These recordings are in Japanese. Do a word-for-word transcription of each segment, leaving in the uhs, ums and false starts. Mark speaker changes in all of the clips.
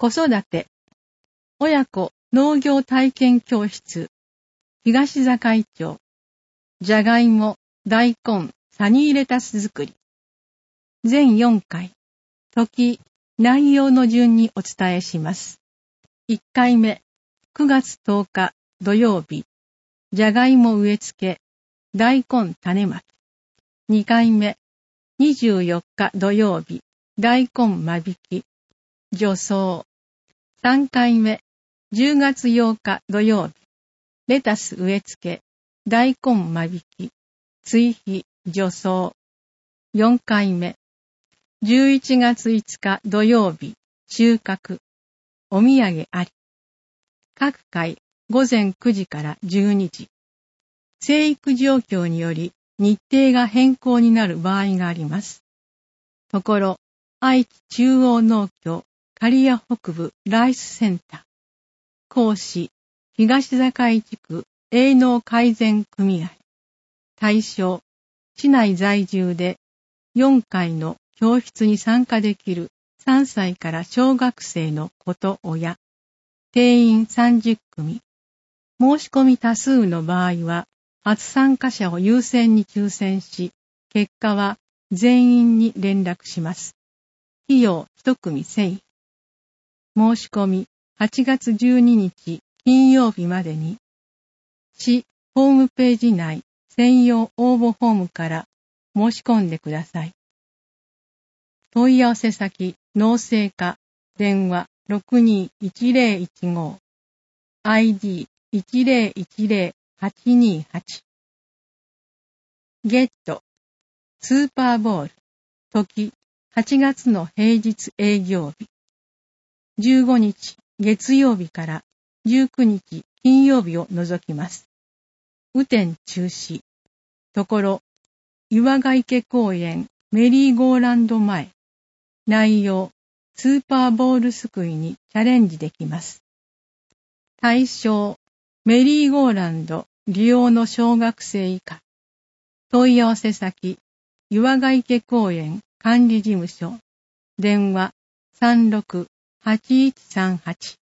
Speaker 1: 子育て、親子農業体験教室、東坂町、じゃがいも、大根、サニーレタス作り。全よんかい、時、内容の順にお伝えします。いっかいめ、くがつとおか土曜日、じゃがいも植え付け、大根種まき。にかいめ、にじゅうよっか土曜日、大根間引き、除草。さんかいめ、じゅうがつようか土曜日、レタス植え付け、大根間引き、追肥、除草。よんかいめ、じゅういちがついつか土曜日、収穫、お土産あり。各回、ごぜんくじからじゅうにじ。生育状況により日程が変更になる場合があります。ところ、愛知中央農協刈谷北部ライスセンター、講師、東坂井地区営農改善組合、対象、市内在住でよんかいの教室に参加できるさんさいから小学生の子と親、定員さんじゅっくみ。申し込み多数の場合は、初参加者を優先に抽選し、結果は全員に連絡します。費用いち組せんえん。申し込みはちがつじゅうににち金曜日までに、市ホームページ内専用応募フォームから申し込んでください。問い合わせ先、農政課、電話 ろくにーいちぜろいちご、アイディーいちぜろいちぜろはちにーはち。ゲット、スーパーボール、時、はちがつの平日営業日。じゅうごにち月曜日からじゅうくにち金曜日を除きます。雨天中止。ところ、岩ヶ池公園メリーゴーランド前。内容、スーパーボールすくいにチャレンジできます。対象、メリーゴーランド利用の小学生以下。問い合わせ先、岩ヶ池公園管理事務所。電話 さんろくはちいちさんはち。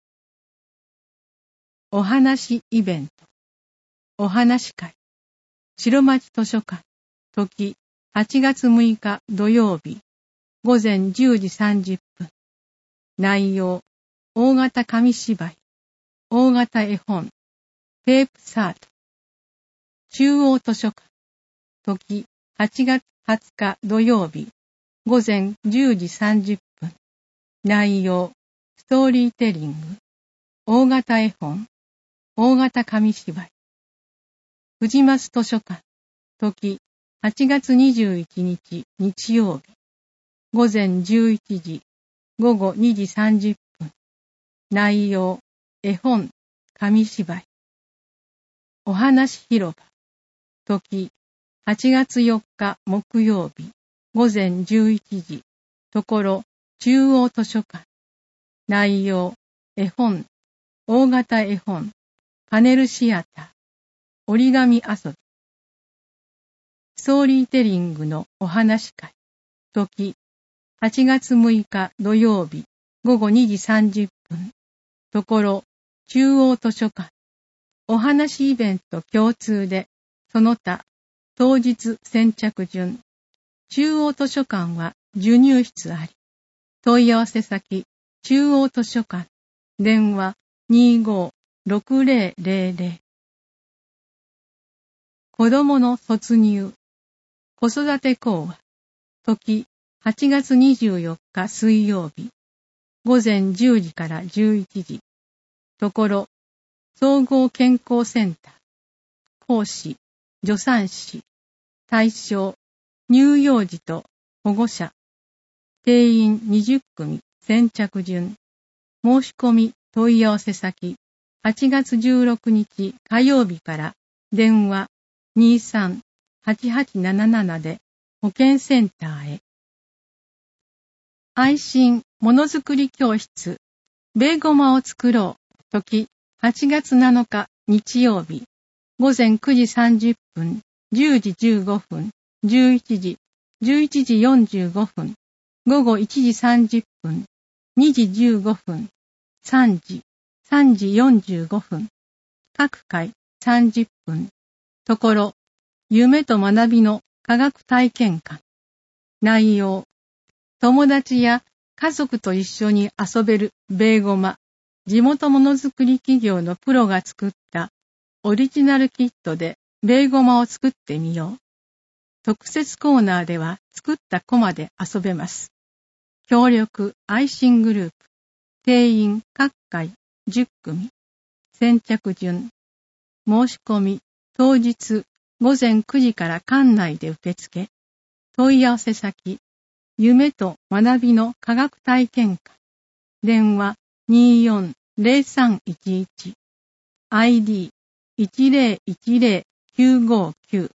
Speaker 1: お話イベント。お話会。白町図書館。時、はちがつむいか土曜日。ごぜんじゅうじさんじゅっぷん。内容、大型紙芝居。大型絵本。ペープサート。中央図書館。時、はちがつはつか土曜日。ごぜんじゅうじさんじゅっぷん。内容、ストーリーテリング。大型絵本。大型紙芝居。藤松図書館。時、はちがつにじゅういちにち日曜日。ごぜんじゅういちじ、ごごにじさんじゅっぷん。内容、絵本、紙芝居。お話広場。時、はちがつよっか木曜日。ごぜんじゅういちじ。ところ、中央図書館。内容、絵本、大型絵本、パネルシアター、折り紙遊び。ストーリーテリングのお話会。時、はちがつむいか土曜日、ごごにじさんじゅっぷん。ところ、中央図書館。お話イベント共通で、その他、当日先着順。中央図書館は授乳室あり。問い合わせ先、中央図書館。電話 にーごーろくぜろぜろぜろ。子供の卒乳。子育て講話。時、はちがつにじゅうよっか水曜日。ごぜんじゅうじからじゅういちじ。ところ、総合健康センター。講師、助産師。対象、乳幼児と保護者。定員にじゅっくみ、先着順。申し込み、問い合わせ先。はちがつじゅうろくにち火曜日から電話 にーさんはちはちなななな で保健センターへ。愛心ものづくり教室。ベーゴマを作ろう。時、はちがつなのか日曜日。ごぜんくじさんじゅっぷん、じゅうじじゅうごふん、じゅういちじ、じゅういちじよんじゅうごふん、ごごいちじさんじゅっぷん。 にじじゅうごふん、さんじ、さんじよんじゅうごふん、各回さんじゅっぷん、ところ、夢と学びの科学体験館。内容、友達や家族と一緒に遊べるベーゴマ、地元ものづくり企業のプロが作ったオリジナルキットでベーゴマを作ってみよう。特設コーナーでは作ったコマで遊べます。協力愛心グループ。定員各回じゅっくみ。先着順。申し込み当日ごぜんくじから館内で受付。問い合わせ先。夢と学びの科学体験館。電話 にーよんゼロさんいちいち。アイディーいちゼロいちゼロきゅうごきゅう。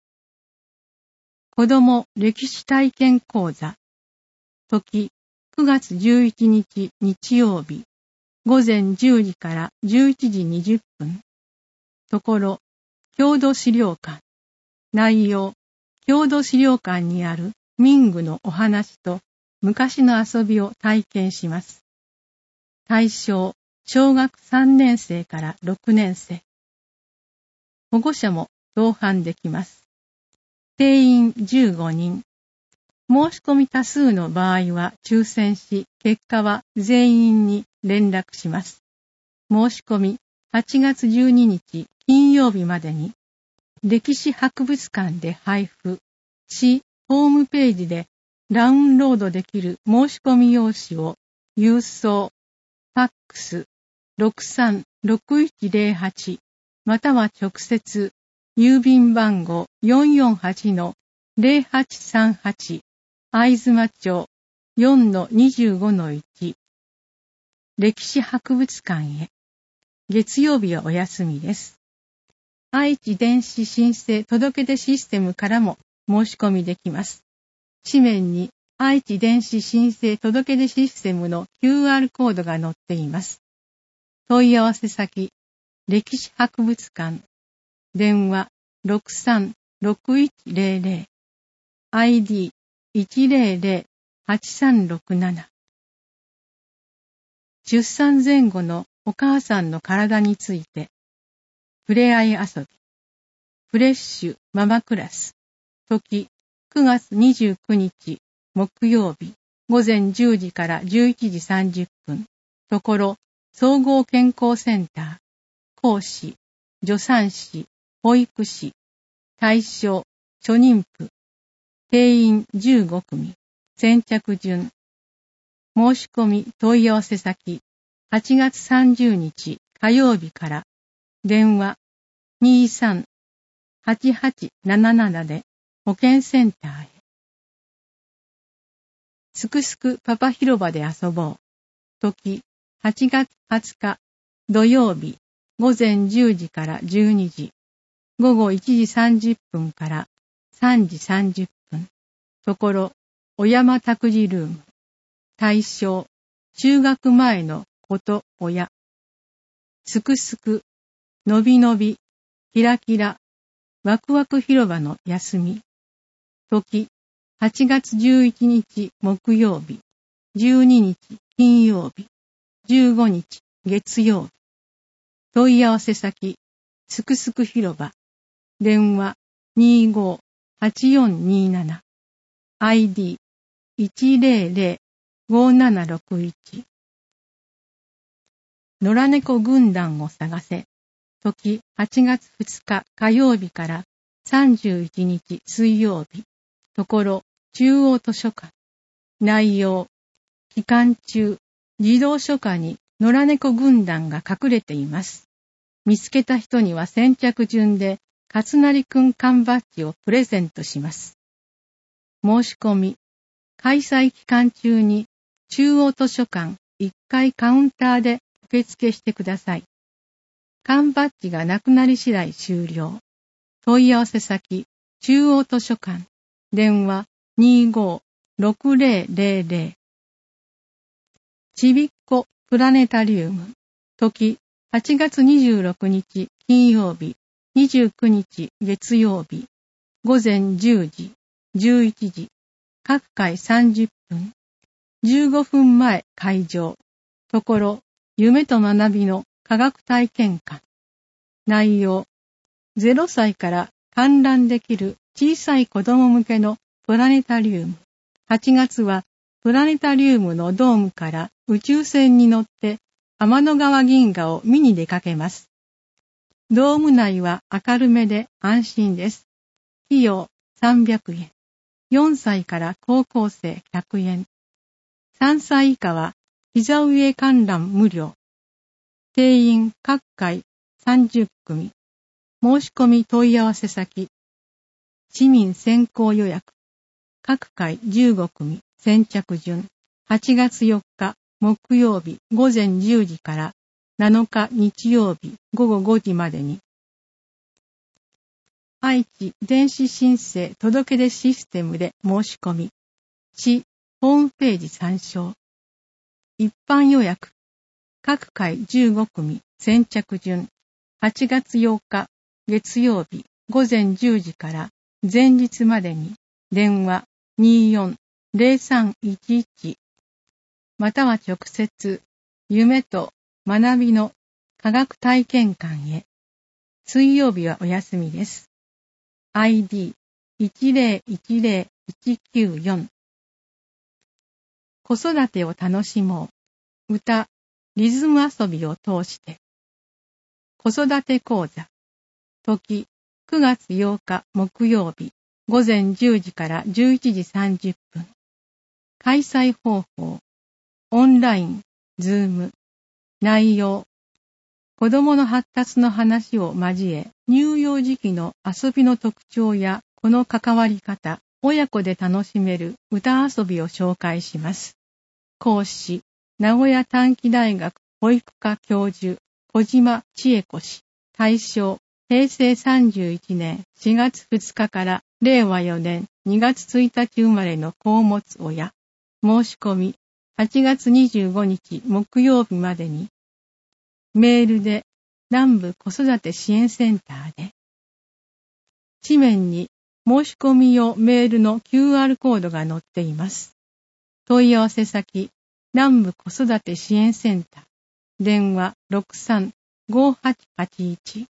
Speaker 1: 子ども歴史体験講座。時、くがつじゅういちにち日曜日。ごぜんじゅうじからじゅういちじにじゅっぷん。ところ、郷土資料館。内容、郷土資料館にある民具のお話と昔の遊びを体験します。対象、小学さんねんせいからろくねんせい。保護者も同伴できます。定員じゅうごにん。申し込み多数の場合は抽選し、結果は全員に連絡します。申し込みはちがつじゅうににち金曜日までに、歴史博物館で配布し、ホームページでダウンロードできる申し込み用紙を郵送、ファックス ろくさんろくいちゼロはち または直接郵便番号 よんよんはちのゼロはちさんはち 会津間町 よんのにじゅうごのいち 歴史博物館へ。月曜日はお休みです。愛知電子申請届出システムからも申し込みできます。紙面に愛知電子申請届出システムの キューアール コードが載っています。問い合わせ先、歴史博物館。電話 ろくさんろくいちゼロゼロ。アイディーいちゼロゼロはちさんろくなな。出産前後のお母さんの体について。ふれあい遊び。フレッシュママクラス。時、くがつにじゅうくにち木曜日。ごぜんじゅうじからじゅういちじさんじゅっぷん。ところ、総合健康センター。講師、助産師、保育士。対象、初妊婦。定員じゅうごくみ。先着順。申し込み問い合わせ先。はちがつさんじゅうにち火曜日から。電話 にーさんはちはちなななな で保健センターへ。すくすくパパ広場で遊ぼう。時、はちがつはつか土曜日、ごぜんじゅうじからじゅうにじ、ごごいちじさんじゅっぷんからさんじさんじゅっぷん。ところ、お山託児ルーム。対象、中学前の子と親。すくすく、のびのび、キラキラ、ワクワク広場の休み。時、はちがつじゅういちにち木曜日、じゅうににち金曜日、じゅうごにち月曜日。問い合わせ先、すくすく広場。電話 にーごーはちよんにーなな。アイディーいちゼロゼロごななろくいち。野良猫軍団を探せ。時はちがつふつか火曜日からさんじゅういちにち水曜日。ところ、中央図書館。内容、期間中、児童書館に野良猫軍団が隠れています。見つけた人には先着順で、勝成くん缶バッジをプレゼントします。申し込み、開催期間中に中央図書館いっかいカウンターで受付してください。缶バッジがなくなり次第終了。問い合わせ先、中央図書館。電話 にーごーろくゼロゼロゼロ。ちびっこプラネタリウム。時、はちがつにじゅうろくにち金曜日、にじゅうくにち月曜日。ごぜんじゅうじ、じゅういちじ。各回さんじゅっぷん。 じゅうごふんまえ開場。ところ、夢と学びの科学体験館。内容、ゼロさいから観覧できる小さい子供向けのプラネタリウム。はちがつはプラネタリウムのドームから宇宙船に乗って天の川銀河を見に出かけます。ドーム内は明るめで安心です。費用さんびゃくえん。よんさいから高校生ひゃくえん。さんさい以下は膝上観覧無料。定員各回さんじゅっくみ。申し込み問い合わせ先。市民先行予約。各回じゅうごくみ先着順。はちがつよっか木曜日ごぜんじゅうじからなのか日曜日ごごごじまでに。愛知電子申請届出システムで申し込み。市ホームページ参照。一般予約。各回じゅうごくみ先着順。はちがつよっか月曜日ごぜんじゅうじから前日までに電話 にーよんゼロゼロさんいちいち または直接夢と学びの科学体験館へ。水曜日はお休みです。アイディーいちゼロいちゼロいちきゅうよん。子育てを楽しもう。歌、リズム遊びを通して。子育て講座。時、くがつようか木曜日、ごぜんじゅうじからじゅういちじさんじゅっぷん。開催方法。オンライン、ズーム。内容。子供の発達の話を交え、乳幼児期の遊びの特徴やこの関わり方、親子で楽しめる歌遊びを紹介します。講師、名古屋短期大学保育科教授、小島千恵子氏。対象、へいせいさんじゅういちねんしがつふつかかられいわよねんにがつついたち生まれの子を持つ親。申し込み、はちがつにじゅうごにち木曜日までに。メールで、南部子育て支援センターで。紙面に申し込み用メールの キューアール コードが載っています。問い合わせ先、南部子育て支援センター。電話 ろくさんごはちはちいち。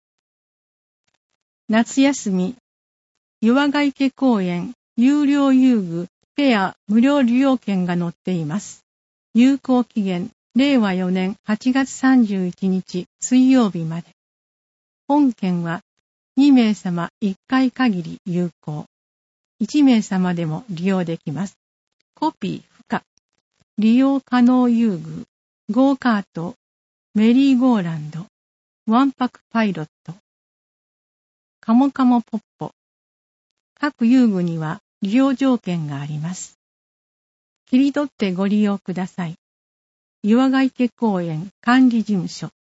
Speaker 1: 夏休み、岩ヶ池公園有料遊具ペア無料利用券が載っています。有効期限、れいわよねんはちがつさんじゅういちにち水曜日まで。本券はにめいさまいっかい限り有効。いちめいさまでも利用できます。コピー不可。利用可能遊具、ゴーカート、メリーゴーランド、ワンパクパイロット、カモカモポッポ。各遊具には利用条件があります。切り取ってご利用ください。岩ヶ池公園管理事務所。